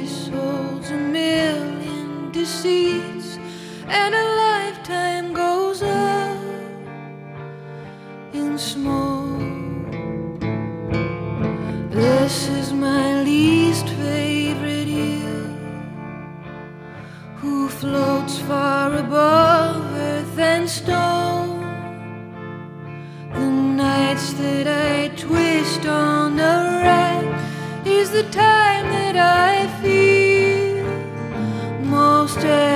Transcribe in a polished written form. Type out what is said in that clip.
face holds a million deceits, and a lifetime goes up in smoke. This is my least favorite year, who floats far above earth and stone. The nights that I twist on the rack is the time that I feel most